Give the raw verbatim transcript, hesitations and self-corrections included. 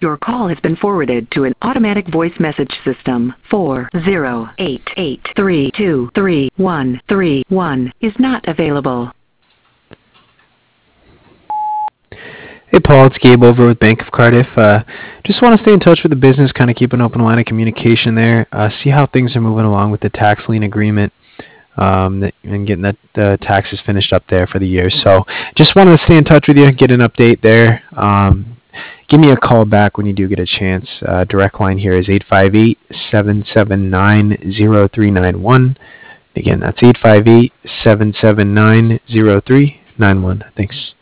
Your call has been forwarded to an automatic voice message system. four zero eight eight three two three one three one is not available. Hey Paul, it's Gabe over with Bank of Cardiff. Uh, just want to stay in touch with the business, kind of keep an open line of communication there, uh, see how things are moving along with the tax lien agreement, um, that, and getting the uh, taxes finished up there for the year. So just wanted to stay in touch with you, get an update there. Um, give me a call back when you do get a chance. Uh, direct line here is eight five eight, seven seven nine, zero three nine one. Again, that's eight five eight, seven seven nine, zero three nine one. Thanks.